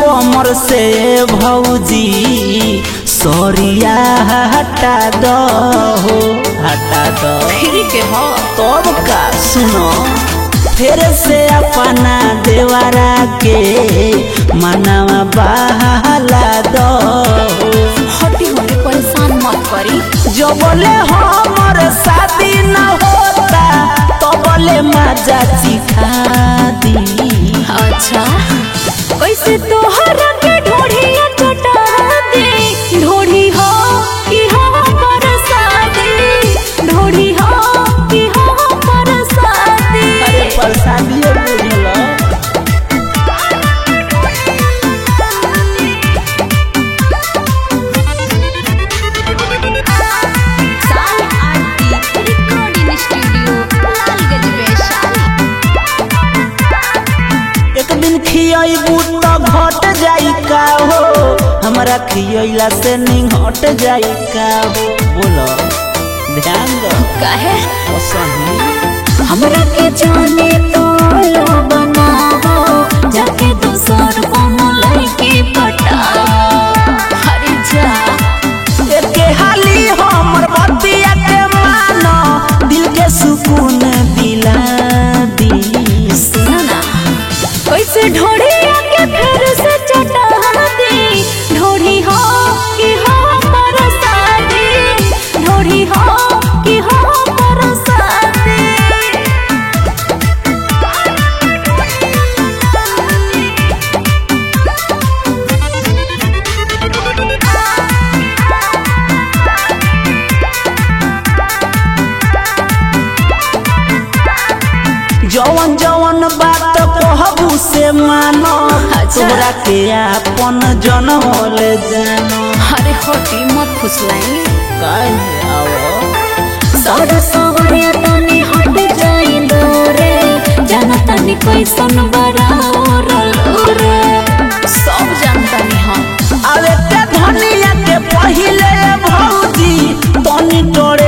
कमर से भौजी सरिया हटा दो फिर के हो तब का सुनो फिर से अपना देवरा के मनवा बहला दो हटी होने परेशान मत करी। जो बोले हमर शादी न होता तो बोले मजा चिखा दी। अच्छा कैसे तोहरा के ढोढ़िया चटा दे ढोढ़ी हो कि हो परसादी ढोढ़ी हो कि हो परसादी। अरे परसादी बुझलो साल आरती रिकॉर्डिंग स्टूडियो लालगंज वैशाली। एक दिन खियाबू तो घट जाई का हो हमरा खियला से नहीं हट जाई का हो बोलो ध्यान दो काहे सही हमरा के जाने तो लो बनाओ जाके दूसर कोनो लड़की पटाओ। हरी जा एके हाली हमर बतिया के मानो दिल के सुकून दिला दी। सुना ना कैसे ढोढ़िया के फिर से चटा दी ढोढ़ी हो कि हो परसादी ढोढ़ी हो कि हो परसादी। जवन जवन बात कहबू से मानो तोरा के अपन जन होले जानो। अरे होटी मत फुसलाई काहे आओ सारा सवरिया तनी हट जाई दोरे जाना तनी कैसन बराबर रे सब जानतनी हम। अरे ते धनिया के पहिले भौजी तनी तोरे